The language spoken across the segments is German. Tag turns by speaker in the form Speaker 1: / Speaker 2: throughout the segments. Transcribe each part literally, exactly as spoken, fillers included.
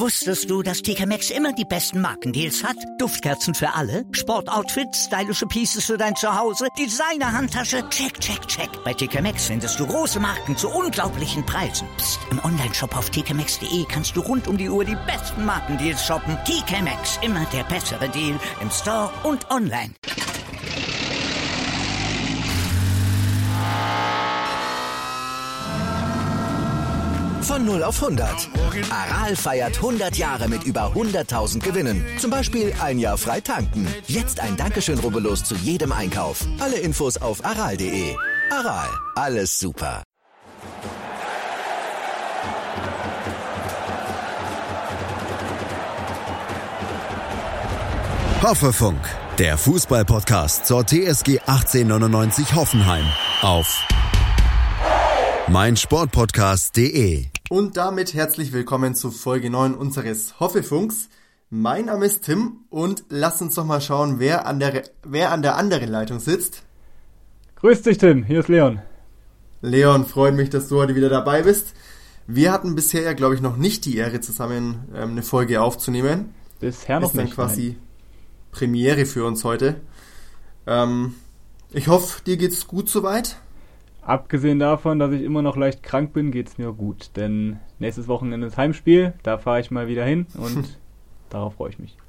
Speaker 1: Wusstest du, dass T K Maxx immer die besten Markendeals hat? Duftkerzen für alle, Sportoutfits, stylische Pieces für dein Zuhause, Designer-Handtasche, check, check, check. Bei T K Maxx findest du große Marken zu unglaublichen Preisen. Psst. Im Onlineshop auf t k maxx punkt d e kannst du rund um die Uhr die besten Markendeals shoppen. T K Maxx, immer der bessere Deal im Store und online.
Speaker 2: Von null auf hundert. Aral feiert hundert Jahre mit über hunderttausend Gewinnen. Zum Beispiel ein Jahr frei tanken. Jetzt ein Dankeschön, rubbellos zu jedem Einkauf. Alle Infos auf aral punkt de. Aral, alles super.
Speaker 3: Hoffefunk, der Fußball-Podcast zur T S G achtzehnhundertneunundneunzig Hoffenheim auf meinsportpodcast punkt de.
Speaker 4: Und damit herzlich willkommen zu Folge neun unseres Hoffe-Funks. Mein Name ist Tim und lasst uns doch mal schauen, wer an der, wer an der anderen Leitung sitzt.
Speaker 5: Grüß dich, Tim, hier ist Leon.
Speaker 4: Leon, freut mich, dass du heute wieder dabei bist. Wir hatten bisher ja, glaube ich, noch nicht die Ehre, zusammen ähm, eine Folge aufzunehmen.
Speaker 5: Bisher noch
Speaker 4: ist dann
Speaker 5: nicht.
Speaker 4: Quasi
Speaker 5: nein.
Speaker 4: Premiere für uns heute. Ähm, ich hoffe, dir geht's gut soweit.
Speaker 5: Abgesehen davon, dass ich immer noch leicht krank bin, geht's mir gut. Denn nächstes Wochenende ist Heimspiel, da fahre ich mal wieder hin und darauf freue ich mich.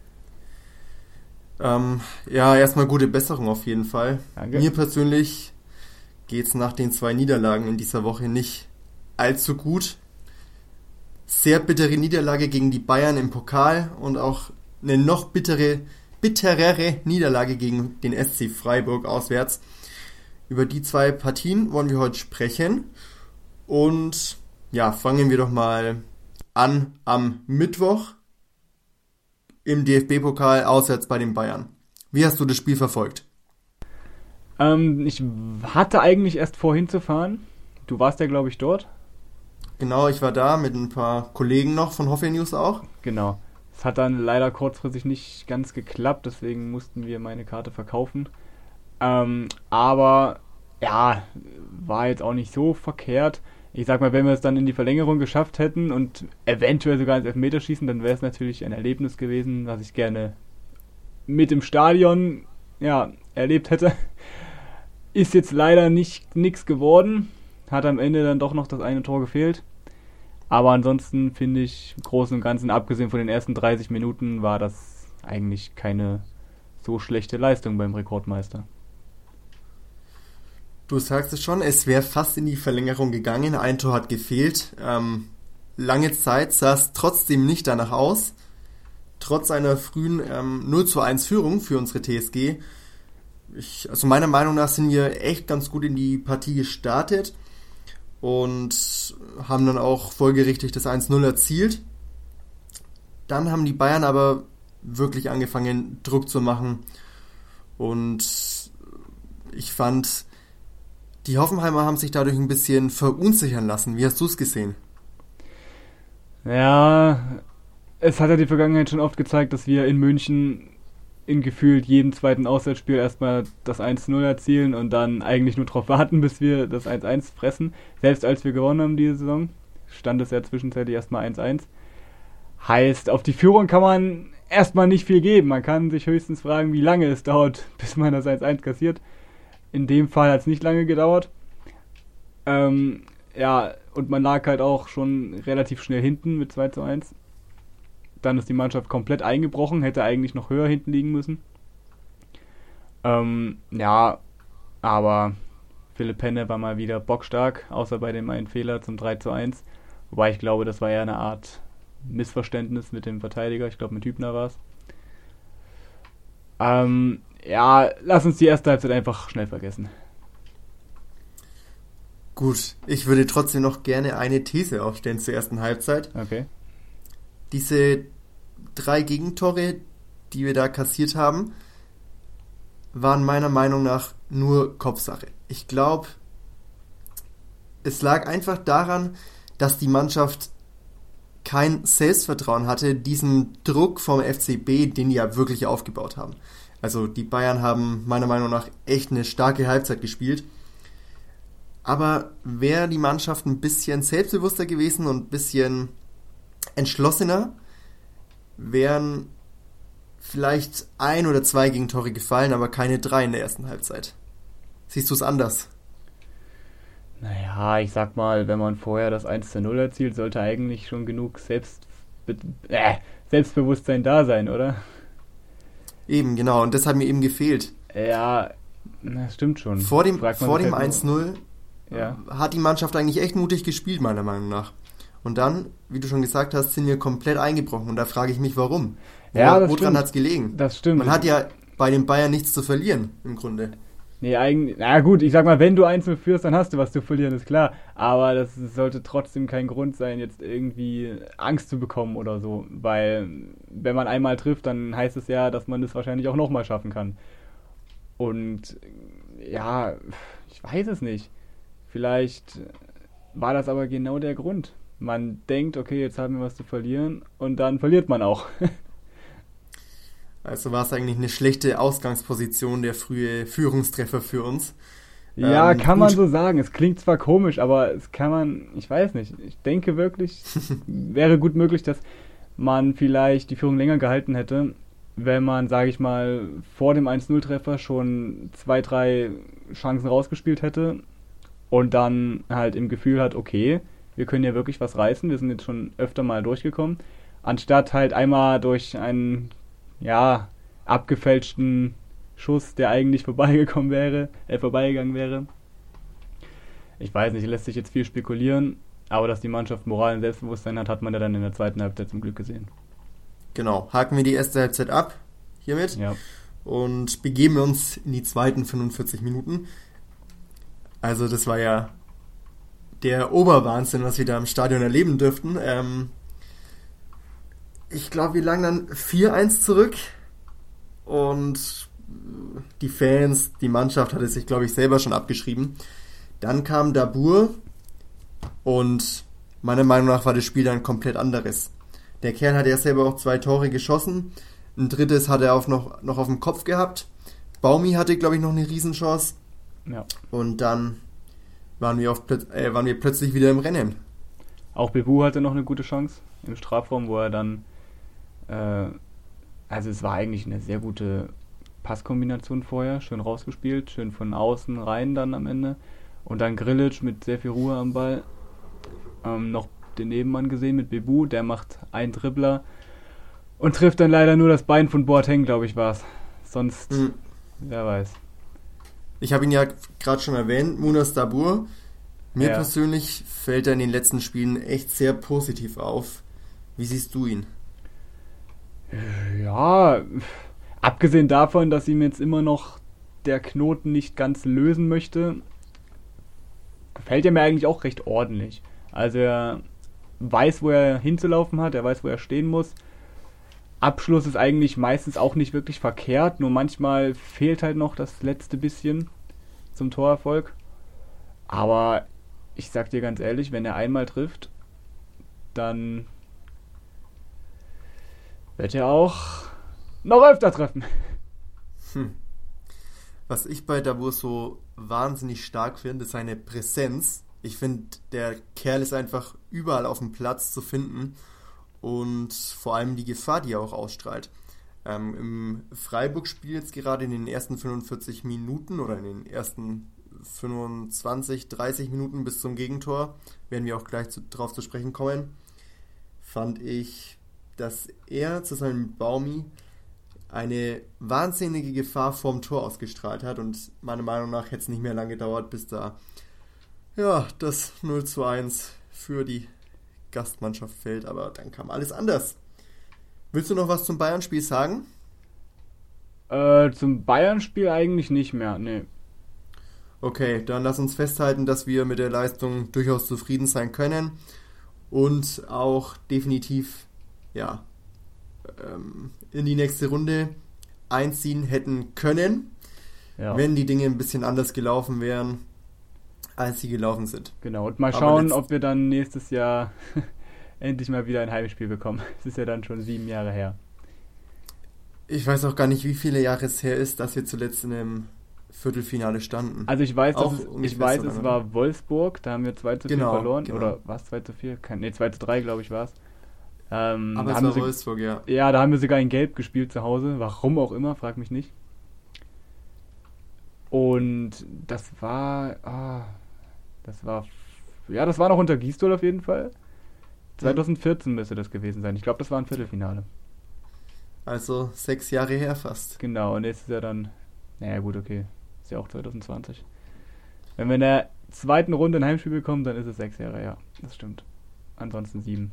Speaker 4: Ähm, ja, erstmal gute Besserung auf jeden Fall.
Speaker 5: Danke.
Speaker 4: Mir persönlich geht's nach den zwei Niederlagen in dieser Woche nicht allzu gut. Sehr bittere Niederlage gegen die Bayern im Pokal und auch eine noch bittere, bitterere Niederlage gegen den S C Freiburg auswärts. Über die zwei Partien wollen wir heute sprechen. Und ja, fangen wir doch mal an am Mittwoch im D F B-Pokal auswärts bei den Bayern. Wie hast du das Spiel verfolgt?
Speaker 5: Ähm, ich hatte eigentlich erst vor hinzufahren. Du warst ja, glaube ich, dort.
Speaker 4: Genau, ich war da mit ein paar Kollegen noch von Hoffe News auch.
Speaker 5: Genau. Es hat dann leider kurzfristig nicht ganz geklappt, deswegen mussten wir meine Karte verkaufen. Ähm, aber ja, war jetzt auch nicht so verkehrt. Ich sag mal, wenn wir es dann in die Verlängerung geschafft hätten und eventuell sogar ins Elfmeterschießen, dann wäre es natürlich ein Erlebnis gewesen, was ich gerne mit im Stadion ja, erlebt hätte. Ist jetzt leider nicht nichts geworden. Hat am Ende dann doch noch das eine Tor gefehlt. Aber ansonsten finde ich, im Großen und Ganzen, abgesehen von den ersten dreißig Minuten, war das eigentlich keine so schlechte Leistung beim Rekordmeister.
Speaker 4: Du sagst es schon, es wäre fast in die Verlängerung gegangen. Ein Tor hat gefehlt. Ähm, lange Zeit sah es trotzdem nicht danach aus. Trotz einer frühen ähm, null zu eins Führung für unsere T S G. Ich, also meiner Meinung nach sind wir echt ganz gut in die Partie gestartet und haben dann auch folgerichtig das eins null erzielt. Dann haben die Bayern aber wirklich angefangen, Druck zu machen. Und ich fand, die Hoffenheimer haben sich dadurch ein bisschen verunsichern lassen. Wie hast du es gesehen?
Speaker 5: Ja, es hat ja die Vergangenheit schon oft gezeigt, dass wir in München in gefühlt jedem zweiten Auswärtsspiel erstmal das eins null erzielen und dann eigentlich nur darauf warten, bis wir das eins eins fressen. Selbst als wir gewonnen haben diese Saison, stand es ja zwischenzeitlich erstmal eins eins. Heißt, auf die Führung kann man erstmal nicht viel geben. Man kann sich höchstens fragen, wie lange es dauert, bis man das eins eins kassiert. In dem Fall hat es nicht lange gedauert. Ähm, ja, und man lag halt auch schon relativ schnell hinten mit zwei zu eins. Dann ist die Mannschaft komplett eingebrochen, hätte eigentlich noch höher hinten liegen müssen. Ähm, ja, aber Philipp Henne war mal wieder bockstark, außer bei dem einen Fehler zum drei zu eins. Wobei ich glaube, das war ja eine Art Missverständnis mit dem Verteidiger. Ich glaube, mit Hübner war es. Ähm, ja, lass uns die erste Halbzeit einfach schnell vergessen.
Speaker 4: Gut, ich würde trotzdem noch gerne eine These aufstellen zur ersten Halbzeit.
Speaker 5: Okay.
Speaker 4: Diese drei Gegentore, die wir da kassiert haben, waren meiner Meinung nach nur Kopfsache. Ich glaube, es lag einfach daran, dass die Mannschaft kein Selbstvertrauen hatte, diesen Druck vom F C B, den die ja wirklich aufgebaut haben. Also die Bayern haben meiner Meinung nach echt eine starke Halbzeit gespielt. Aber wäre die Mannschaft ein bisschen selbstbewusster gewesen und ein bisschen entschlossener, wären vielleicht ein oder zwei Gegentore gefallen, aber keine drei in der ersten Halbzeit. Siehst du es anders?
Speaker 5: Naja, ich sag mal, wenn man vorher das eins zu null erzielt, sollte eigentlich schon genug Selbst, äh, Selbstbewusstsein da sein, oder?
Speaker 4: Eben, genau. Und das hat mir eben gefehlt.
Speaker 5: Ja, das stimmt schon.
Speaker 4: Vor dem, vor dem eins null
Speaker 5: ja.
Speaker 4: hat die Mannschaft eigentlich echt mutig gespielt, meiner Meinung nach. Und dann, wie du schon gesagt hast, sind wir komplett eingebrochen. Und da frage ich mich, warum? Wo,
Speaker 5: ja, das
Speaker 4: woran
Speaker 5: stimmt.
Speaker 4: hat es gelegen?
Speaker 5: Das stimmt.
Speaker 4: Man hat ja bei den Bayern nichts zu verlieren, im Grunde.
Speaker 5: Nee, eigentlich, na gut, ich sag mal, wenn du eins null führst, dann hast du was zu verlieren, ist klar. Aber das sollte trotzdem kein Grund sein, jetzt irgendwie Angst zu bekommen oder so. Weil, wenn man einmal trifft, dann heißt es ja, dass man das wahrscheinlich auch nochmal schaffen kann. Und, ja, ich weiß es nicht. Vielleicht war das aber genau der Grund. Man denkt, okay, jetzt haben wir was zu verlieren und dann verliert man auch.
Speaker 4: Also war es eigentlich eine schlechte Ausgangsposition, der frühe Führungstreffer für uns.
Speaker 5: Ja,
Speaker 4: ähm,
Speaker 5: kann
Speaker 4: gut.
Speaker 5: man so sagen. Es klingt zwar komisch, aber es kann man, ich weiß nicht. Ich denke wirklich, wäre gut möglich, dass man vielleicht die Führung länger gehalten hätte, wenn man, sage ich mal, vor dem eins null Treffer schon zwei, drei Chancen rausgespielt hätte und dann halt im Gefühl hat, okay, wir können ja wirklich was reißen, wir sind jetzt schon öfter mal durchgekommen, anstatt halt einmal durch einen ja, abgefälschten Schuss, der eigentlich vorbeigekommen wäre, äh, vorbeigegangen wäre. Ich weiß nicht, lässt sich jetzt viel spekulieren, aber dass die Mannschaft Moral und Selbstbewusstsein hat, hat man ja dann in der zweiten Halbzeit zum Glück gesehen.
Speaker 4: Genau, haken wir die erste Halbzeit ab, hiermit,
Speaker 5: Ja.
Speaker 4: und begeben uns in die zweiten fünfundvierzig Minuten. Also das war ja der Oberwahnsinn, was wir da im Stadion erleben dürften. Ähm, Ich glaube, wir lagen dann vier eins zurück und die Fans, die Mannschaft hatte sich, glaube ich, selber schon abgeschrieben. Dann kam Dabur und meiner Meinung nach war das Spiel dann komplett anderes. Der Kerl hat ja selber auch zwei Tore geschossen, ein drittes hat er auch noch, noch auf dem Kopf gehabt. Baumi hatte, glaube ich, noch eine Riesenchance.
Speaker 5: Ja.
Speaker 4: Und dann waren wir, auf, äh, waren wir plötzlich wieder im Rennen.
Speaker 5: Auch Bebu hatte noch eine gute Chance im Strafraum, wo er dann Äh, also es war eigentlich eine sehr gute Passkombination vorher, schön rausgespielt, schön von außen rein dann am Ende und dann Grilic mit sehr viel Ruhe am Ball, ähm, noch den Nebenmann gesehen mit Bebu, der macht einen Dribbler und trifft dann leider nur das Bein von Boateng, glaube ich war es, sonst, mhm. wer weiß.
Speaker 4: Ich habe ihn ja gerade schon erwähnt, Munas Dabur, mir
Speaker 5: ja.
Speaker 4: persönlich fällt er in den letzten Spielen echt sehr positiv auf. Wie siehst du ihn?
Speaker 5: Ja, abgesehen davon, dass ihm jetzt immer noch der Knoten nicht ganz lösen möchte, gefällt er mir eigentlich auch recht ordentlich. Also er weiß, wo er hinzulaufen hat, er weiß, wo er stehen muss. Abschluss ist eigentlich meistens auch nicht wirklich verkehrt, nur manchmal fehlt halt noch das letzte bisschen zum Torerfolg. Aber ich sag dir ganz ehrlich, wenn er einmal trifft, dann wird er auch noch öfter treffen.
Speaker 4: Hm. Was ich bei Dabur so wahnsinnig stark finde, ist seine Präsenz. Ich finde, der Kerl ist einfach überall auf dem Platz zu finden und vor allem die Gefahr, die er auch ausstrahlt. Ähm, Im Freiburg-Spiel jetzt gerade in den ersten fünfundvierzig Minuten oder in den ersten fünfundzwanzig, dreißig Minuten bis zum Gegentor, werden wir auch gleich zu, drauf zu sprechen kommen, fand ich, dass er zusammen mit Baumi eine wahnsinnige Gefahr vorm Tor ausgestrahlt hat und meiner Meinung nach hätte es nicht mehr lange gedauert, bis da ja, das null zu eins für die Gastmannschaft fällt, aber dann kam alles anders. Willst du noch was zum Bayern-Spiel sagen?
Speaker 5: Äh, zum Bayern-Spiel eigentlich nicht mehr, nee.
Speaker 4: Okay, dann lass uns festhalten, dass wir mit der Leistung durchaus zufrieden sein können und auch definitiv ja, ähm, in die nächste Runde einziehen hätten können, ja. wenn die Dinge ein bisschen anders gelaufen wären, als sie gelaufen sind.
Speaker 5: Genau, und mal schauen, ob wir dann nächstes Jahr endlich mal wieder ein Heimspiel bekommen. Es ist ja dann schon sieben Jahre her.
Speaker 4: Ich weiß auch gar nicht, wie viele Jahre es her ist, dass wir zuletzt in einem Viertelfinale standen.
Speaker 5: Also ich weiß, dass es, ich weiß es war Wolfsburg, da haben wir zwei zu vier
Speaker 4: genau,
Speaker 5: verloren.
Speaker 4: Genau.
Speaker 5: Oder war es zwei zu vier? Ne, zwei zu drei, glaube ich, war es. Ähm,
Speaker 4: Aber
Speaker 5: da
Speaker 4: es
Speaker 5: haben
Speaker 4: war
Speaker 5: sie,
Speaker 4: Wolfsburg, ja.
Speaker 5: Ja, da haben wir sogar in Gelb gespielt zu Hause. Warum auch immer, frag mich nicht. Und das war, ah, das war, ja, das war noch unter Gisdol auf jeden Fall. zwanzig vierzehn müsste das gewesen sein. Ich glaube, das war ein Viertelfinale.
Speaker 4: Also sechs Jahre her fast.
Speaker 5: Genau, und jetzt ist er dann, naja gut, okay, ist ja auch zwanzig zwanzig. Wenn wir in der zweiten Runde ein Heimspiel bekommen, dann ist es sechs Jahre, ja, das stimmt. Ansonsten sieben.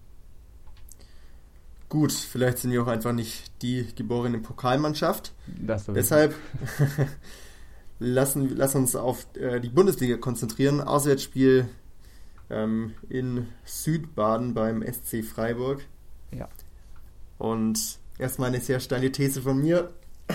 Speaker 4: Gut, vielleicht sind wir auch einfach nicht die geborene Pokalmannschaft.
Speaker 5: Das sowieso.
Speaker 4: Deshalb lassen, lass uns auf äh, die Bundesliga konzentrieren. Auswärtsspiel ähm, in Südbaden beim S C Freiburg.
Speaker 5: Ja.
Speaker 4: Und erstmal eine sehr steile These von mir.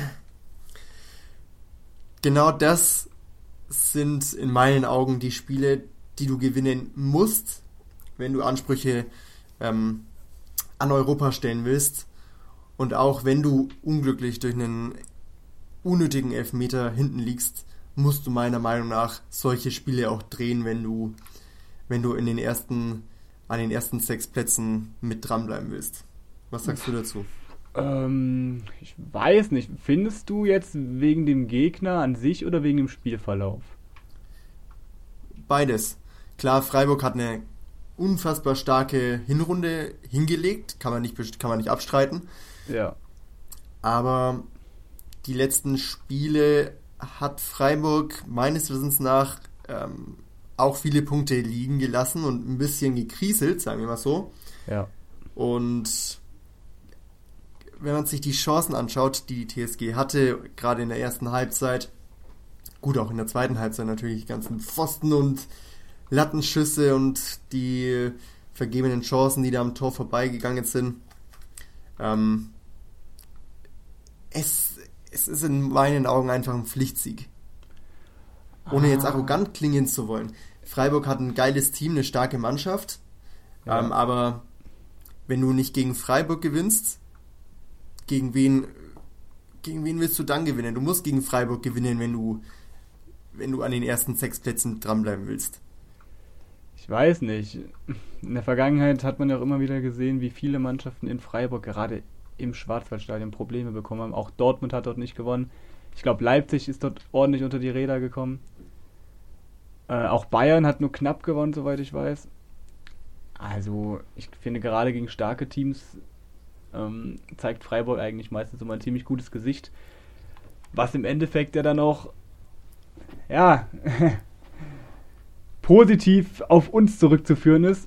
Speaker 4: Genau das sind in meinen Augen die Spiele, die du gewinnen musst, wenn du Ansprüche ähm, an Europa stellen willst. Und auch wenn du unglücklich durch einen unnötigen Elfmeter hinten liegst, musst du meiner Meinung nach solche Spiele auch drehen, wenn du, wenn du in den ersten, an den ersten sechs Plätzen mit dranbleiben willst. Was sagst du dazu?
Speaker 5: Ähm, ich weiß nicht. Findest du jetzt wegen dem Gegner an sich oder wegen dem Spielverlauf?
Speaker 4: Beides. Klar, Freiburg hat eine unfassbar starke Hinrunde hingelegt, kann man nicht, kann man nicht abstreiten.
Speaker 5: Ja.
Speaker 4: Aber die letzten Spiele hat Freiburg meines Wissens nach ähm, auch viele Punkte liegen gelassen und ein bisschen gekriselt, sagen wir mal so.
Speaker 5: Ja.
Speaker 4: Und wenn man sich die Chancen anschaut, die die T S G hatte, gerade in der ersten Halbzeit, gut, auch in der zweiten Halbzeit natürlich, die ganzen Pfosten und Lattenschüsse und die vergebenen Chancen, die da am Tor vorbeigegangen sind. Ähm, es, es ist in meinen Augen einfach ein Pflichtsieg. Ohne jetzt arrogant klingen zu wollen. Freiburg hat ein geiles Team, eine starke Mannschaft,
Speaker 5: Ja.
Speaker 4: ähm, aber wenn du nicht gegen Freiburg gewinnst, gegen wen, gegen wen willst du dann gewinnen? Du musst gegen Freiburg gewinnen, wenn du, wenn du an den ersten sechs Plätzen dranbleiben willst.
Speaker 5: Ich weiß nicht. In der Vergangenheit hat man ja auch immer wieder gesehen, wie viele Mannschaften in Freiburg gerade im Schwarzwaldstadion Probleme bekommen haben. Auch Dortmund hat dort nicht gewonnen. Ich glaube, Leipzig ist dort ordentlich unter die Räder gekommen. Äh, auch Bayern hat nur knapp gewonnen, soweit ich weiß. Also, ich finde, gerade gegen starke Teams ähm, zeigt Freiburg eigentlich meistens immer ein ziemlich gutes Gesicht. Was im Endeffekt ja dann auch, ja, positiv auf uns zurückzuführen ist.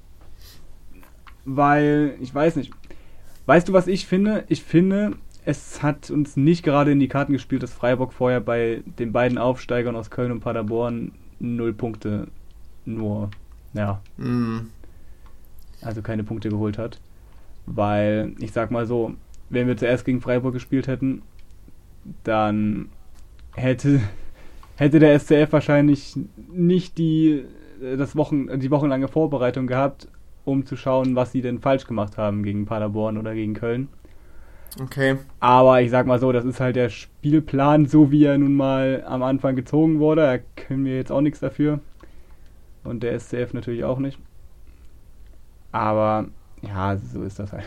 Speaker 5: Weil, ich weiß nicht, weißt du, was ich finde? Ich finde, es hat uns nicht gerade in die Karten gespielt, dass Freiburg vorher bei den beiden Aufsteigern aus Köln und Paderborn null Punkte nur, ja,
Speaker 4: Mm.
Speaker 5: also keine Punkte geholt hat. Weil, ich sag mal so, wenn wir zuerst gegen Freiburg gespielt hätten, dann hätte, hätte der S C F wahrscheinlich nicht die, das Wochen, die wochenlange Vorbereitung gehabt, um zu schauen, was sie denn falsch gemacht haben gegen Paderborn oder gegen Köln.
Speaker 4: Okay.
Speaker 5: Aber ich sag mal so, das ist halt der Spielplan, so wie er nun mal am Anfang gezogen wurde. Da können wir jetzt auch nichts dafür. Und der S C F natürlich auch nicht. Aber ja, so ist das halt.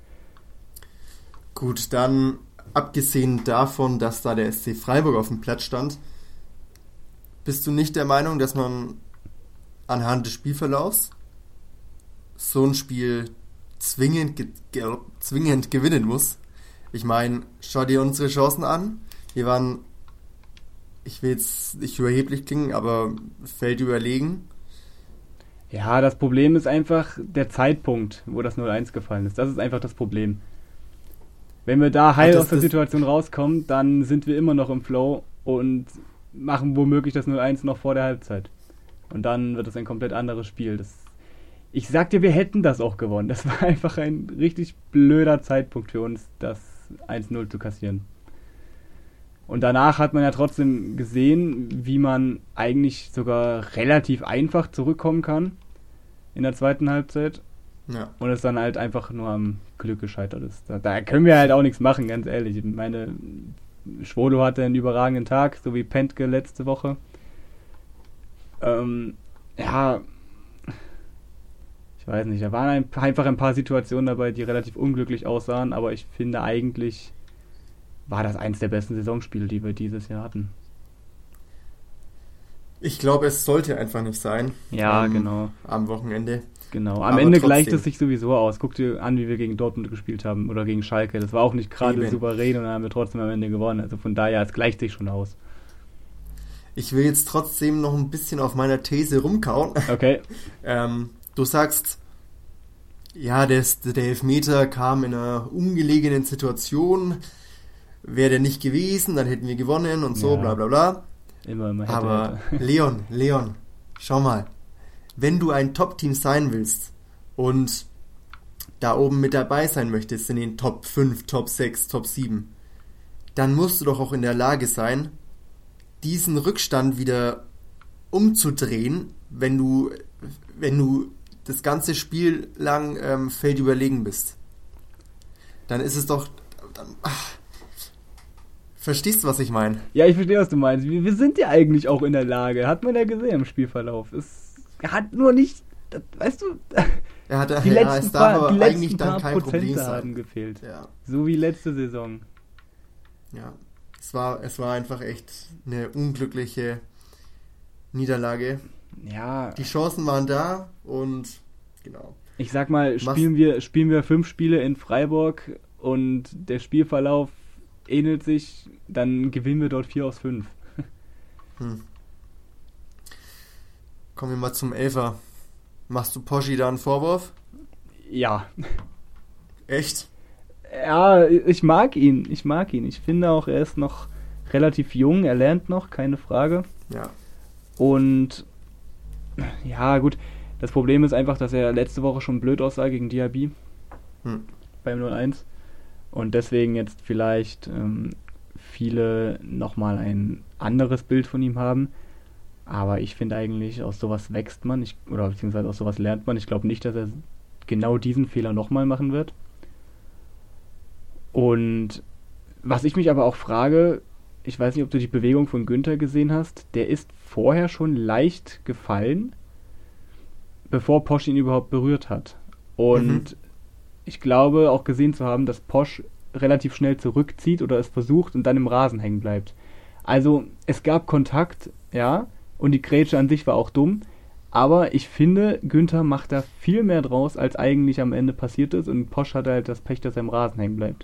Speaker 4: Gut, dann abgesehen davon, dass da der S C Freiburg auf dem Platz stand, bist du nicht der Meinung, dass man anhand des Spielverlaufs so ein Spiel zwingend, ge- ge- zwingend gewinnen muss? Ich meine, schau dir unsere Chancen an. Wir waren, ich will jetzt nicht überheblich klingen, aber Feld überlegen.
Speaker 5: Ja, das Problem ist einfach der Zeitpunkt, wo das null eins gefallen ist. Das ist einfach das Problem. Wenn wir da heil
Speaker 4: Ach, das-
Speaker 5: aus der
Speaker 4: das-
Speaker 5: Situation rauskommen, dann sind wir immer noch im Flow und machen womöglich das null eins noch vor der Halbzeit. Und dann wird es ein komplett anderes Spiel. Das, ich sag dir, wir hätten das auch gewonnen. Das war einfach ein richtig blöder Zeitpunkt für uns, das eins null zu kassieren. Und danach hat man ja trotzdem gesehen, wie man eigentlich sogar relativ einfach zurückkommen kann in der zweiten Halbzeit.
Speaker 4: Ja.
Speaker 5: Und es dann halt einfach nur am Glück gescheitert ist. Da, da können wir halt auch nichts machen, ganz ehrlich. Ich meine, Schwolo hatte einen überragenden Tag, so wie Pentke letzte Woche. Ähm, ja, ich weiß nicht, da waren ein, einfach ein paar Situationen dabei, die relativ unglücklich aussahen, aber ich finde eigentlich war das eins der besten Saisonspiele, die wir dieses Jahr hatten.
Speaker 4: Ich glaube, es sollte einfach nicht sein.
Speaker 5: Ja,
Speaker 4: ähm,
Speaker 5: genau.
Speaker 4: Am Wochenende.
Speaker 5: Genau, am
Speaker 4: Aber
Speaker 5: Ende
Speaker 4: trotzdem.
Speaker 5: gleicht es sich sowieso aus. Guck dir an, wie wir gegen Dortmund gespielt haben oder gegen Schalke. Das war auch nicht gerade
Speaker 4: Eben.
Speaker 5: souverän und dann haben wir trotzdem am Ende gewonnen. Also von daher, es gleicht sich schon aus.
Speaker 4: Ich will jetzt trotzdem noch ein bisschen auf meiner These rumkauen.
Speaker 5: Okay.
Speaker 4: ähm, du sagst, ja, das, der Elfmeter kam in einer ungelegenen Situation. Wäre der nicht gewesen, dann hätten wir gewonnen und so,
Speaker 5: Ja.
Speaker 4: bla bla bla.
Speaker 5: Immer, immer. Hätte,
Speaker 4: Aber
Speaker 5: hätte.
Speaker 4: Leon, Leon, schau mal. Wenn du ein Top-Team sein willst und da oben mit dabei sein möchtest in den Top fünf, Top sechs, Top sieben, dann musst du doch auch in der Lage sein, diesen Rückstand wieder umzudrehen, wenn du, wenn du das ganze Spiel lang ähm, feldüberlegen bist. Dann ist es doch... Dann, ach, verstehst du, was ich meine?
Speaker 5: Ja, ich verstehe, was du meinst. Wir, wir sind ja eigentlich auch in der Lage. Hat man ja gesehen im Spielverlauf. Es hat nur nicht, das, weißt du,
Speaker 4: Er hatte,
Speaker 5: die
Speaker 4: ja,
Speaker 5: letzten
Speaker 4: es darf
Speaker 5: paar,
Speaker 4: aber
Speaker 5: die letzten
Speaker 4: eigentlich dann
Speaker 5: paar
Speaker 4: kein Problem
Speaker 5: Prozente
Speaker 4: sein.
Speaker 5: haben gefehlt.
Speaker 4: Ja.
Speaker 5: So wie letzte Saison.
Speaker 4: Ja, es war, es war einfach echt eine unglückliche Niederlage.
Speaker 5: Ja,
Speaker 4: Die Chancen waren da und genau.
Speaker 5: ich sag mal,
Speaker 4: Was-
Speaker 5: spielen wir, spielen wir fünf Spiele in Freiburg und der Spielverlauf ähnelt sich, dann gewinnen wir dort vier aus fünf.
Speaker 4: Hm. Kommen wir mal zum Elfer. Machst du Poschi da einen Vorwurf?
Speaker 5: Ja.
Speaker 4: Echt?
Speaker 5: Ja, ich mag ihn. Ich mag ihn. Ich finde auch, er ist noch relativ jung, er lernt noch, keine Frage.
Speaker 4: Ja.
Speaker 5: Und ja, gut, das Problem ist einfach, dass er letzte Woche schon blöd aussah gegen Diaby
Speaker 4: Hm.
Speaker 5: beim null eins. Und deswegen jetzt vielleicht ähm, viele nochmal ein anderes Bild von ihm haben. Aber ich finde eigentlich, aus sowas wächst man, ich, oder beziehungsweise aus sowas lernt man. Ich glaube nicht, dass er genau diesen Fehler nochmal machen wird. Und was ich mich aber auch frage, ich weiß nicht, ob du die Bewegung von Günther gesehen hast, der ist vorher schon leicht gefallen, bevor Posch ihn überhaupt berührt hat. Und
Speaker 4: Mhm.
Speaker 5: ich glaube auch gesehen zu haben, dass Posch relativ schnell zurückzieht oder es versucht und dann im Rasen hängen bleibt. Also es gab Kontakt, ja, und die Grätsche an sich war auch dumm, aber ich finde, Günther macht da viel mehr draus, als eigentlich am Ende passiert ist, und Posch hatte halt das Pech, dass er im Rasen hängen bleibt.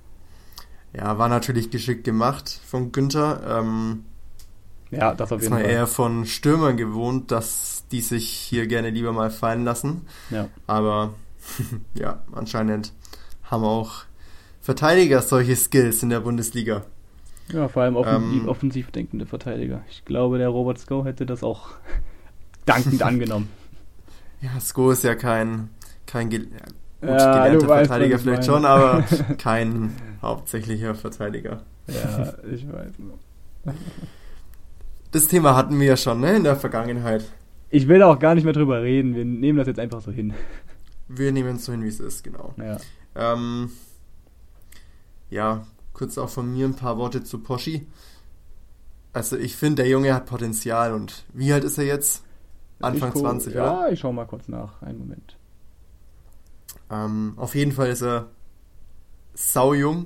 Speaker 4: Ja, war natürlich geschickt gemacht von Günther. Ähm,
Speaker 5: Ja, das auf
Speaker 4: ist
Speaker 5: jeden
Speaker 4: man
Speaker 5: Fall.
Speaker 4: eher von Stürmern gewohnt, dass die sich hier gerne lieber mal fallen lassen.
Speaker 5: Ja.
Speaker 4: Aber ja, anscheinend haben auch Verteidiger solche Skills in der Bundesliga.
Speaker 5: Ja, vor allem offensiv,
Speaker 4: Ähm,
Speaker 5: offensiv denkende Verteidiger. Ich glaube, der Robert Sko hätte das auch dankend angenommen.
Speaker 4: Ja, Sko ist ja kein, kein gel ja, gut,
Speaker 5: Ja,
Speaker 4: gelernter
Speaker 5: du weißt,
Speaker 4: Verteidiger
Speaker 5: was ich
Speaker 4: vielleicht
Speaker 5: meine.
Speaker 4: schon, aber kein hauptsächlicher Verteidiger.
Speaker 5: Ja, ich weiß noch.
Speaker 4: Das Thema hatten wir ja schon, ne, in der Vergangenheit.
Speaker 5: Ich will auch gar nicht mehr drüber reden. Wir nehmen das jetzt einfach so hin.
Speaker 4: Wir nehmen es so hin, wie es ist, genau.
Speaker 5: Ja.
Speaker 4: Ähm, ja, kurz auch von mir ein paar Worte zu Poschi. Also ich finde, der Junge hat Potenzial und wie alt ist er jetzt? Anfang
Speaker 5: Ich gu-
Speaker 4: zwanzig,
Speaker 5: ja,
Speaker 4: oder?
Speaker 5: ich schau mal kurz nach. Einen Moment.
Speaker 4: Ähm, auf jeden Fall ist er saujung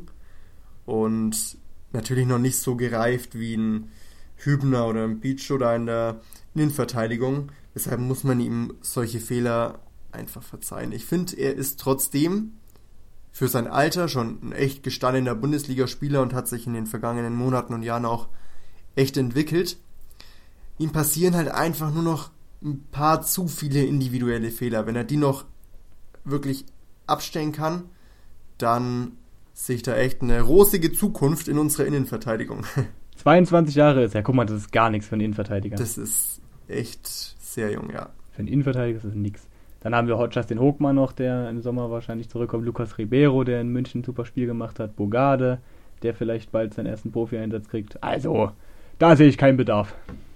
Speaker 4: und natürlich noch nicht so gereift wie ein Hübner oder ein Beach oder in der Innenverteidigung. Deshalb muss man ihm solche Fehler einfach verzeihen. Ich finde, er ist trotzdem für sein Alter schon ein echt gestandener Bundesligaspieler und hat sich in den vergangenen Monaten und Jahren auch echt entwickelt. Ihm passieren halt einfach nur noch ein paar zu viele individuelle Fehler. Wenn er die noch wirklich abstellen kann, dann sehe ich da echt eine rosige Zukunft in unserer Innenverteidigung.
Speaker 5: zweiundzwanzig Jahre ist er. Guck mal, das ist gar nichts für einen Innenverteidiger.
Speaker 4: Das ist echt sehr jung, ja.
Speaker 5: Für einen Innenverteidiger ist das nichts. Dann haben wir Justin Hochmann noch, der im Sommer wahrscheinlich zurückkommt. Lucas Ribeiro, der in München ein super Spiel gemacht hat. Bogarde, der vielleicht bald seinen ersten Profi-Einsatz kriegt. Also, da sehe ich keinen Bedarf.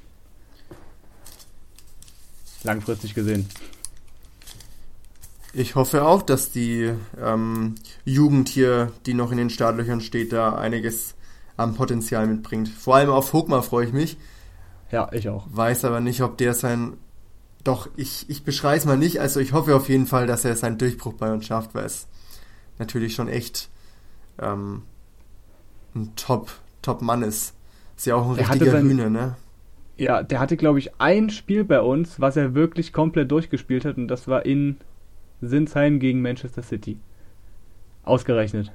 Speaker 5: Langfristig gesehen.
Speaker 4: Ich hoffe auch, dass die ähm, Jugend hier, die noch in den Startlöchern steht, da einiges am Potenzial mitbringt. Vor allem auf Hochmann freue ich mich.
Speaker 5: Ja, ich auch.
Speaker 4: Weiß aber nicht, ob der sein Doch, ich, ich beschreibe es mal nicht. Also ich hoffe auf jeden Fall, dass er seinen Durchbruch bei uns schafft, weil es natürlich schon echt ähm, ein Top, Top-Mann ist. Ist ja auch ein
Speaker 5: Der
Speaker 4: richtiger
Speaker 5: sein,
Speaker 4: Hühner, ne?
Speaker 5: Ja, der hatte, glaube ich, ein Spiel bei uns, was er wirklich komplett durchgespielt hat, und das war in Sinsheim gegen Manchester City. Ausgerechnet.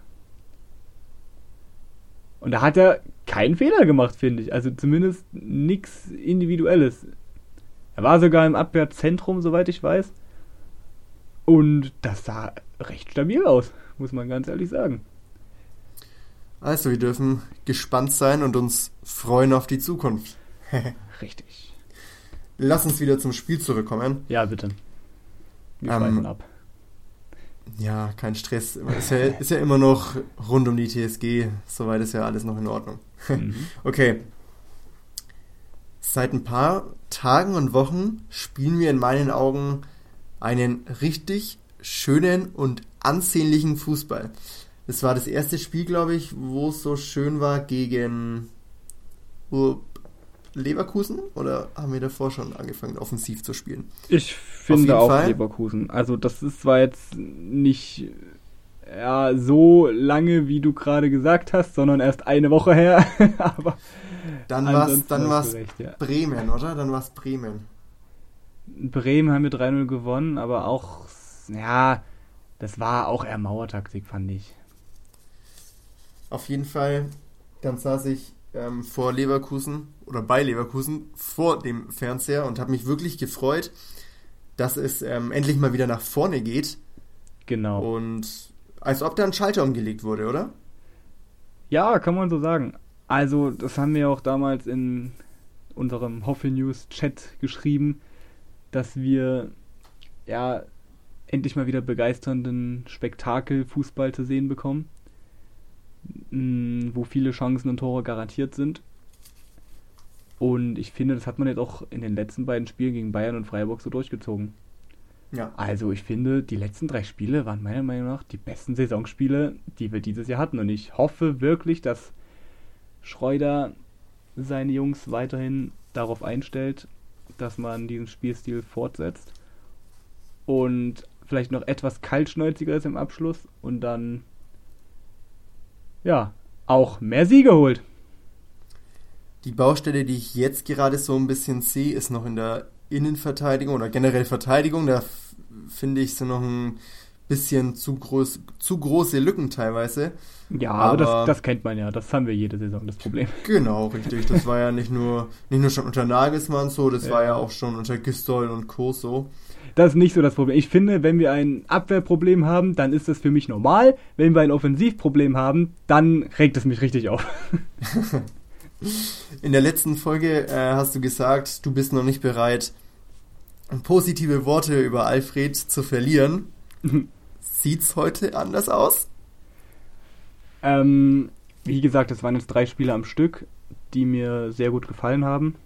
Speaker 5: Und da hat er keinen Fehler gemacht, finde ich. Also zumindest nichts Individuelles. Er war sogar im Abwehrzentrum, soweit ich weiß. Und das sah recht stabil aus, muss man ganz ehrlich sagen.
Speaker 4: Also, wir dürfen gespannt sein und uns freuen auf die Zukunft.
Speaker 5: Richtig.
Speaker 4: Lass uns wieder zum Spiel zurückkommen.
Speaker 5: Ja, bitte. Wir
Speaker 4: Ähm,
Speaker 5: schweifen ab.
Speaker 4: Ja, kein Stress. Ist ja, ist ja immer noch rund um die T S G. Soweit ist ja alles noch in Ordnung.
Speaker 5: Mhm.
Speaker 4: Okay. Seit ein paar Tagen und Wochen spielen wir in meinen Augen einen richtig schönen und ansehnlichen Fußball. Das war das erste Spiel, glaube ich, wo es so schön war gegen Leverkusen, oder haben wir davor schon angefangen, offensiv zu spielen?
Speaker 5: Ich finde auch
Speaker 4: Fall.
Speaker 5: Leverkusen. Also das ist zwar jetzt nicht ja, so lange, wie du gerade gesagt hast, sondern erst eine Woche her. Aber
Speaker 4: dann war es
Speaker 5: ansonsten
Speaker 4: dann
Speaker 5: hast
Speaker 4: war's
Speaker 5: du recht, ja.
Speaker 4: Bremen, oder? Dann war es Bremen.
Speaker 5: Bremen haben wir drei null gewonnen, aber auch, ja, das war auch eher Mauertaktik, fand ich.
Speaker 4: Auf jeden Fall, dann saß ich ähm, vor Leverkusen oder bei Leverkusen vor dem Fernseher und habe mich wirklich gefreut, dass es ähm, endlich mal wieder nach vorne geht.
Speaker 5: Genau.
Speaker 4: Und als ob da ein Schalter umgelegt wurde, oder?
Speaker 5: Ja, kann man so sagen. Also, das haben wir auch damals in unserem Hoffe News Chat geschrieben, dass wir ja endlich mal wieder begeisternden Spektakel-Fußball zu sehen bekommen, wo viele Chancen und Tore garantiert sind. Und ich finde, das hat man jetzt auch in den letzten beiden Spielen gegen Bayern und Freiburg so durchgezogen.
Speaker 4: Ja.
Speaker 5: Also ich finde, die letzten drei Spiele waren meiner Meinung nach die besten Saisonspiele, die wir dieses Jahr hatten. Und ich hoffe wirklich, dass Schreuder seine Jungs weiterhin darauf einstellt, dass man diesen Spielstil fortsetzt und vielleicht noch etwas kaltschnäuziger ist im Abschluss und dann ja, auch mehr Siege holt.
Speaker 4: Die Baustelle, die ich jetzt gerade so ein bisschen sehe, ist noch in der Innenverteidigung oder generell Verteidigung. Da f- finde ich so noch ein bisschen zu, groß, zu große Lücken teilweise.
Speaker 5: Ja, aber,
Speaker 4: aber
Speaker 5: das, das kennt man ja. Das haben wir jede Saison, das Problem.
Speaker 4: Genau, richtig. Das war ja nicht nur, nicht nur schon unter Nagelsmann so, das
Speaker 5: Ja.
Speaker 4: war ja auch schon unter Gistol und Co. so.
Speaker 5: Das ist nicht so das Problem. Ich finde, wenn wir ein Abwehrproblem haben, dann ist das für mich normal. Wenn wir ein Offensivproblem haben, dann regt es mich richtig auf.
Speaker 4: In der letzten Folge äh, hast du gesagt, du bist noch nicht bereit, positive Worte über Alfred zu verlieren. Sieht's heute anders aus?
Speaker 5: Ähm, wie gesagt, es waren jetzt drei Spiele am Stück, die mir sehr gut gefallen haben.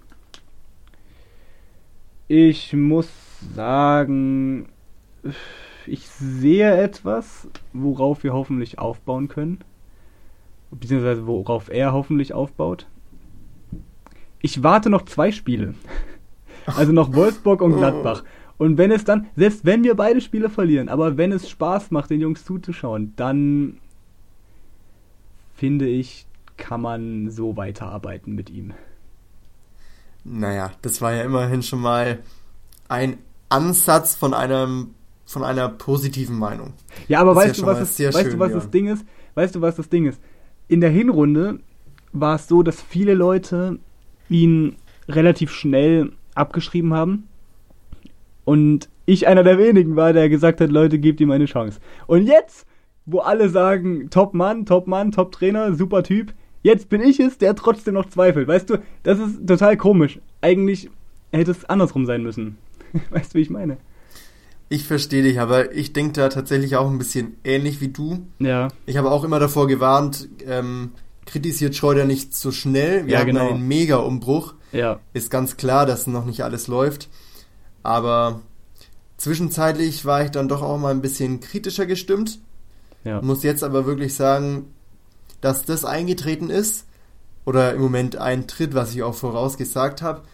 Speaker 5: Ich muss sagen, ich sehe etwas, worauf wir hoffentlich aufbauen können. Beziehungsweise worauf er hoffentlich aufbaut. Ich warte noch zwei Spiele. Also noch Wolfsburg und Gladbach. Und wenn es dann, selbst wenn wir beide Spiele verlieren, aber wenn es Spaß macht, den Jungs zuzuschauen, dann finde ich, kann man so weiterarbeiten mit ihm.
Speaker 4: Naja, das war ja immerhin schon mal ein Ansatz von einem von einer positiven Meinung.
Speaker 5: Ja, aber
Speaker 4: Das ist
Speaker 5: weißt
Speaker 4: ja
Speaker 5: du,
Speaker 4: schon
Speaker 5: was,
Speaker 4: mal
Speaker 5: es,
Speaker 4: sehr
Speaker 5: weißt
Speaker 4: schön,
Speaker 5: du, was
Speaker 4: ja.
Speaker 5: das Ding ist? Weißt du, was das Ding ist? In der Hinrunde war es so, dass viele Leute ihn relativ schnell abgeschrieben haben. Und ich einer der wenigen war, der gesagt hat, Leute, gebt ihm eine Chance. Und jetzt, wo alle sagen, Top Mann, Top Mann, Top Trainer, super Typ, jetzt bin ich es, der trotzdem noch zweifelt. Weißt du, das ist total komisch. Eigentlich hätte es andersrum sein müssen. Weißt du, wie ich meine?
Speaker 4: Ich verstehe dich, aber ich denke da tatsächlich auch ein bisschen ähnlich wie du.
Speaker 5: Ja.
Speaker 4: Ich habe auch immer davor gewarnt, ähm, kritisiert Schreuder nicht so schnell. Wir
Speaker 5: Ja,
Speaker 4: hatten
Speaker 5: genau.
Speaker 4: einen Mega-Umbruch.
Speaker 5: Ja.
Speaker 4: Ist ganz klar, dass noch nicht alles läuft. Aber zwischenzeitlich war ich dann doch auch mal ein bisschen kritischer gestimmt.
Speaker 5: Ja.
Speaker 4: Muss jetzt aber wirklich sagen, dass das eingetreten ist oder im Moment eintritt, was ich auch vorausgesagt habe,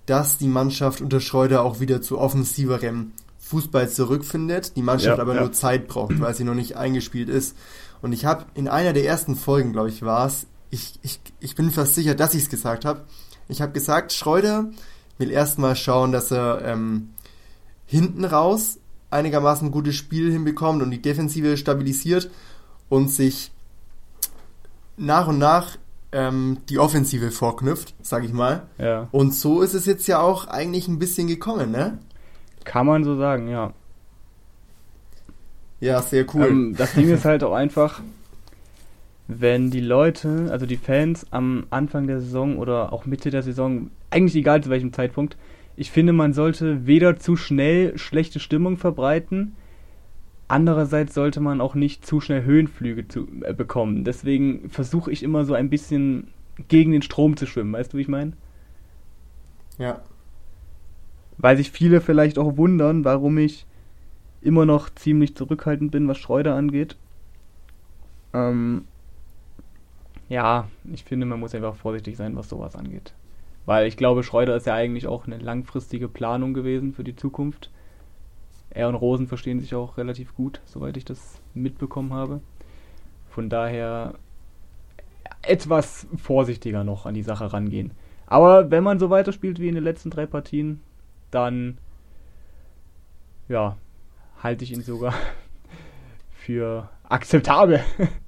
Speaker 4: dass die Mannschaft unter Schreuder auch wieder zu offensiverem Fußball zurückfindet, die Mannschaft
Speaker 5: Ja,
Speaker 4: aber
Speaker 5: ja.
Speaker 4: nur Zeit braucht, weil sie noch nicht eingespielt ist. Und ich habe in einer der ersten Folgen, glaube ich, war es, ich, ich, ich bin fast sicher, dass ich es gesagt habe, ich habe gesagt, Schreuder will erstmal schauen, dass er ähm, hinten raus einigermaßen ein gutes Spiel hinbekommt und die Defensive stabilisiert und sich nach und nach ähm, die Offensive vorknüpft, sag ich mal.
Speaker 5: Ja.
Speaker 4: Und so ist es jetzt ja auch eigentlich ein bisschen gekommen, ne?
Speaker 5: Kann man so sagen, ja.
Speaker 4: Ja, sehr cool.
Speaker 5: Ähm, das Ding ist halt auch einfach, wenn die Leute, also die Fans am Anfang der Saison oder auch Mitte der Saison, eigentlich egal zu welchem Zeitpunkt, ich finde, man sollte weder zu schnell schlechte Stimmung verbreiten, andererseits sollte man auch nicht zu schnell Höhenflüge zu, äh, bekommen. Deswegen versuche ich immer so ein bisschen gegen den Strom zu schwimmen, weißt du, wie ich meine?
Speaker 4: Ja.
Speaker 5: Weil sich viele vielleicht auch wundern, warum ich immer noch ziemlich zurückhaltend bin, was Schreuder angeht. Ähm, ja, ich finde, man muss einfach vorsichtig sein, was sowas angeht. Weil ich glaube, Schreuder ist ja eigentlich auch eine langfristige Planung gewesen für die Zukunft. Er und Rosen verstehen sich auch relativ gut, soweit ich das mitbekommen habe. Von daher etwas vorsichtiger noch an die Sache rangehen. Aber wenn man so weiterspielt wie in den letzten drei Partien, dann ja, halte ich ihn sogar für akzeptabel.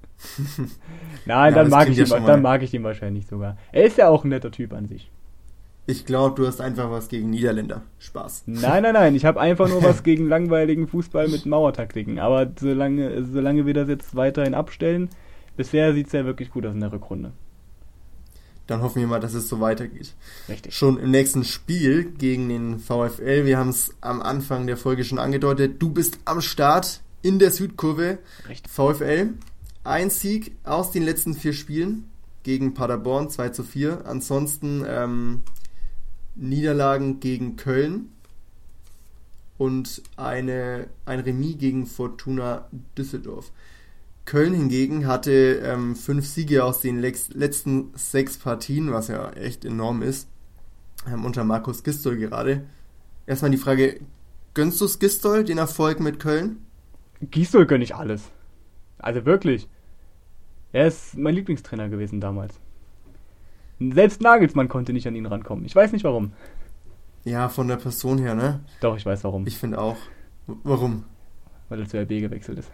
Speaker 5: Nein,
Speaker 4: Ja,
Speaker 5: dann,
Speaker 4: das
Speaker 5: mag
Speaker 4: klingt
Speaker 5: ich
Speaker 4: ja
Speaker 5: ihn,
Speaker 4: schon
Speaker 5: dann
Speaker 4: mal-
Speaker 5: mag ich ihn wahrscheinlich sogar. Er ist ja auch ein netter Typ an sich.
Speaker 4: Ich glaube, du hast einfach was gegen Niederländer. Spaß.
Speaker 5: Nein, nein, nein, ich habe einfach nur was gegen langweiligen Fußball mit Mauertaktiken. Aber solange, solange wir das jetzt weiterhin abstellen, bisher sieht es ja wirklich gut aus in der Rückrunde.
Speaker 4: Dann hoffen wir mal, dass es so weitergeht.
Speaker 5: Richtig.
Speaker 4: Schon im nächsten Spiel gegen den VfL, wir haben es am Anfang der Folge schon angedeutet, du bist am Start in der Südkurve.
Speaker 5: Richtig.
Speaker 4: VfL, ein Sieg aus den letzten vier Spielen gegen Paderborn, zwei zu vier. Ansonsten ähm, Niederlagen gegen Köln und eine, ein Remis gegen Fortuna Düsseldorf. Köln hingegen hatte ähm, fünf Siege aus den lex- letzten sechs Partien, was ja echt enorm ist, ähm, unter Markus Gisdol gerade. Erstmal die Frage, gönnst du es Gisdol, den Erfolg mit Köln?
Speaker 5: Gisdol gönne ich alles. Also wirklich. Er ist mein Lieblingstrainer gewesen damals. Selbst Nagelsmann konnte nicht an ihn rankommen. Ich weiß nicht warum.
Speaker 4: Ja, von der Person her, ne?
Speaker 5: Doch, ich weiß warum.
Speaker 4: Ich finde auch. W- Warum?
Speaker 5: Weil er zu R B gewechselt ist.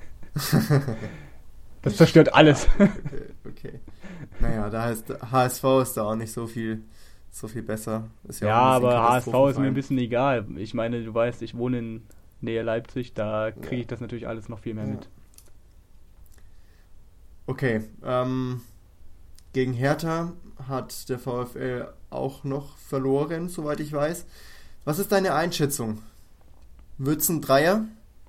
Speaker 5: Das zerstört alles.
Speaker 4: Okay, okay. Naja, da heißt H S V ist da auch nicht so viel, so viel besser. Ist
Speaker 5: Ja,
Speaker 4: auch ein bisschen
Speaker 5: aber H S V ist mir ein
Speaker 4: Katastrophenverein.
Speaker 5: bisschen egal. Ich meine, du weißt, ich wohne in Nähe Leipzig, da kriege
Speaker 4: Ja.
Speaker 5: ich das natürlich alles noch viel mehr
Speaker 4: Ja.
Speaker 5: mit.
Speaker 4: Okay, ähm, gegen Hertha hat der VfL auch noch verloren, soweit ich weiß. Was ist deine Einschätzung? Wird's ein Dreier?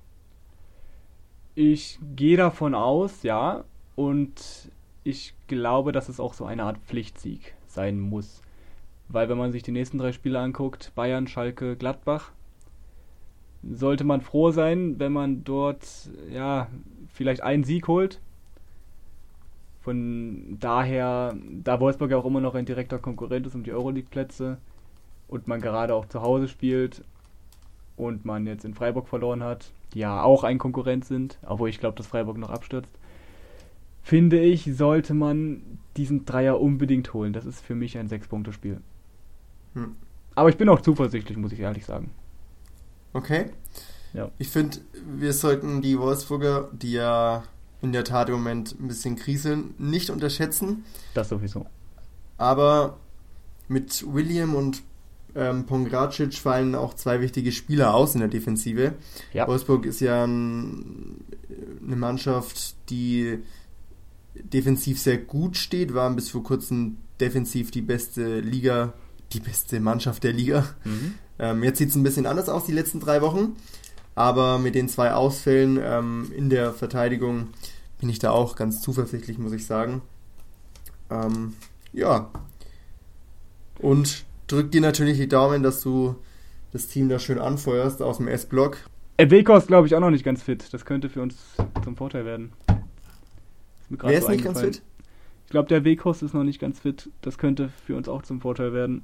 Speaker 5: Ich gehe davon aus, ja, und ich glaube, dass es auch so eine Art Pflichtsieg sein muss. Weil wenn man sich die nächsten drei Spiele anguckt, Bayern, Schalke, Gladbach, sollte man froh sein, wenn man dort, ja, vielleicht einen Sieg holt. Von daher, da Wolfsburg ja auch immer noch ein direkter Konkurrent ist um die Euroleague-Plätze und man gerade auch zu Hause spielt und man jetzt in Freiburg verloren hat, die ja auch ein Konkurrent sind, obwohl ich glaube, dass Freiburg noch abstürzt, finde ich, sollte man diesen Dreier unbedingt holen. Das ist für mich ein Sechs-Punkte-Spiel.
Speaker 4: Hm.
Speaker 5: Aber ich bin auch zuversichtlich, muss ich ehrlich sagen.
Speaker 4: Okay.
Speaker 5: Ja.
Speaker 4: Ich finde, wir sollten die Wolfsburger, die ja in der Tat im Moment ein bisschen kriseln, nicht unterschätzen.
Speaker 5: Das sowieso.
Speaker 4: Aber mit William und ähm, Pongracic fallen auch zwei wichtige Spieler aus in der Defensive.
Speaker 5: Ja.
Speaker 4: Wolfsburg ist ja ein, eine Mannschaft, die defensiv sehr gut steht, war bis vor kurzem defensiv die beste Liga, die beste Mannschaft der Liga.
Speaker 5: Mhm.
Speaker 4: Ähm, jetzt sieht es ein bisschen anders aus, die letzten drei Wochen. Aber mit den zwei Ausfällen ähm, in der Verteidigung bin ich da auch ganz zuversichtlich, muss ich sagen. Ähm, ja. Und drück dir natürlich die Daumen, dass du das Team da schön anfeuerst aus dem S-Block.
Speaker 5: Weko ist, glaube ich, auch noch nicht ganz fit. Das könnte für uns zum Vorteil werden. Ist mir grad
Speaker 4: Wer
Speaker 5: so
Speaker 4: ist nicht ganz
Speaker 5: eingefallen.
Speaker 4: fit?
Speaker 5: Ich glaube, der Wekos ist noch nicht ganz fit. Das könnte für uns auch zum Vorteil werden.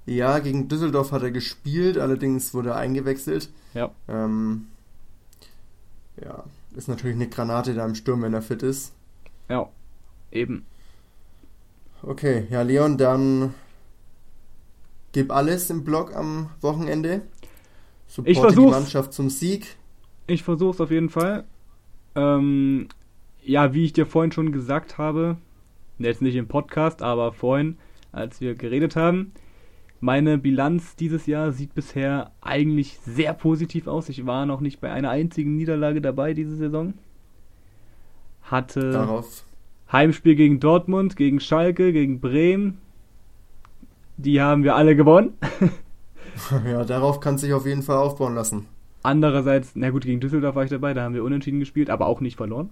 Speaker 4: Ja, gegen Düsseldorf hat er gespielt, allerdings wurde er eingewechselt.
Speaker 5: Ja.
Speaker 4: Ähm, ja, ist natürlich eine Granate da im Sturm, wenn er fit ist.
Speaker 5: Ja, eben.
Speaker 4: Okay, ja Leon, dann gib alles im Block am Wochenende. Supporte
Speaker 5: ich versuch's.
Speaker 4: die Mannschaft zum Sieg.
Speaker 5: Ich versuch's auf jeden Fall. Ähm, ja, wie ich dir vorhin schon gesagt habe, jetzt nicht im Podcast, aber vorhin, als wir geredet haben, meine Bilanz dieses Jahr sieht bisher eigentlich sehr positiv aus. Ich war noch nicht bei einer einzigen Niederlage dabei diese Saison. Hatte
Speaker 4: Darauf.
Speaker 5: Heimspiel gegen Dortmund, gegen Schalke, gegen Bremen. Die haben wir alle gewonnen.
Speaker 4: Ja, darauf kann sich auf jeden Fall aufbauen lassen.
Speaker 5: Andererseits, na gut, gegen Düsseldorf war ich dabei, da haben wir unentschieden gespielt, aber auch nicht verloren.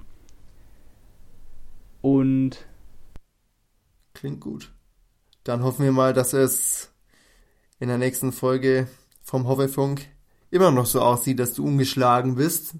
Speaker 5: Und
Speaker 4: klingt gut. Dann hoffen wir mal, dass es in der nächsten Folge vom Hoffefunk immer noch so aussieht, dass du ungeschlagen bist.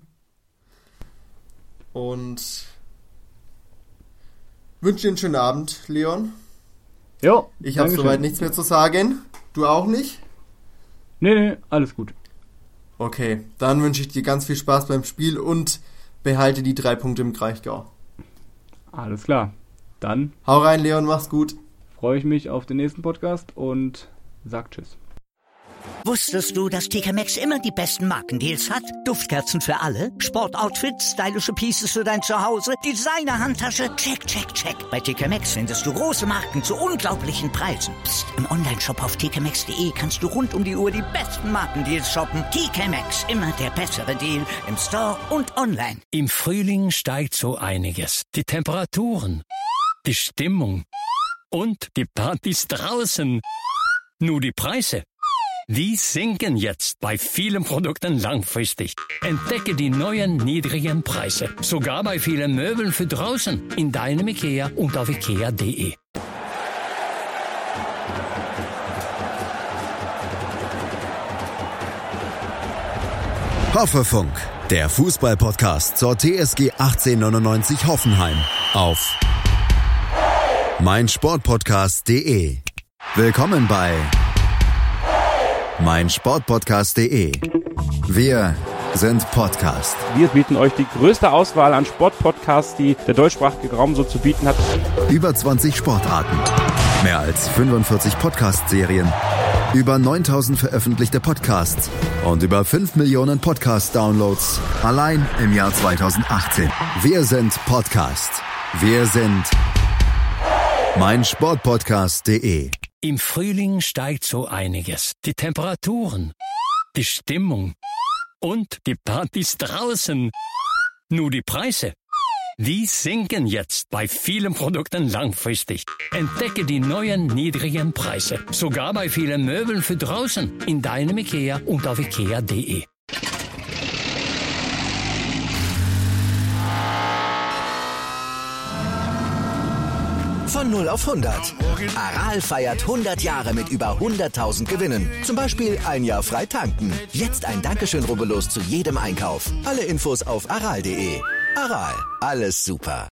Speaker 4: Und wünsche dir einen schönen Abend, Leon.
Speaker 5: jo,
Speaker 4: Ich habe
Speaker 5: Dankeschön.
Speaker 4: soweit nichts mehr zu sagen. Du auch nicht?
Speaker 5: Nee, nee, alles gut.
Speaker 4: Okay, dann wünsche ich dir ganz viel Spaß beim Spiel und behalte die drei Punkte im Kraichgau.
Speaker 5: Alles klar. Dann
Speaker 4: Hau rein, Leon, mach's gut.
Speaker 5: freue ich mich auf den nächsten Podcast und sag Tschüss.
Speaker 1: Wusstest du, dass T K Maxx immer die besten Markendeals hat? Duftkerzen für alle, Sportoutfits, stylische Pieces für dein Zuhause, Designer-Handtasche, check, check, check. Bei T K Maxx findest du große Marken zu unglaublichen Preisen. Psst. Im Onlineshop auf t k maxx punkt d e kannst du rund um die Uhr die besten Markendeals shoppen. T K Maxx, immer der bessere Deal im Store und online.
Speaker 6: Im Frühling steigt so einiges. Die Temperaturen, die Stimmung und die Partys draußen. Nur die Preise, die sinken jetzt bei vielen Produkten langfristig. Entdecke die neuen niedrigen Preise. Sogar bei vielen Möbeln für draußen. In deinem Ikea und auf ikea punkt d e.
Speaker 3: Hoffefunk, der Fußball-Podcast zur T S G achtzehnhundertneunundneunzig Hoffenheim auf meinsportpodcast punkt d e. Willkommen bei meinsportpodcast punkt d e. Wir sind Podcast.
Speaker 7: Wir bieten euch die größte Auswahl an Sportpodcasts, die der deutschsprachige Raum so zu bieten hat.
Speaker 3: Über zwanzig Sportarten, mehr als fünfundvierzig Podcast-Serien, über neuntausend veröffentlichte Podcasts und über fünf Millionen Podcast-Downloads allein im Jahr zweitausendachtzehn. Wir sind Podcast. Wir sind meinsportpodcast punkt d e.
Speaker 6: Im Frühling steigt so einiges. Die Temperaturen, die Stimmung und die Partys draußen. Nur die Preise, die sinken jetzt bei vielen Produkten langfristig. Entdecke die neuen niedrigen Preise. Sogar bei vielen Möbeln für draußen. In deinem Ikea und auf ikea punkt d e.
Speaker 2: Von null auf hundert. Aral feiert hundert Jahre mit über hunderttausend Gewinnen. Zum Beispiel ein Jahr frei tanken. Jetzt ein Dankeschön, rubbellos zu jedem Einkauf. Alle Infos auf aral punkt d e. Aral, alles super.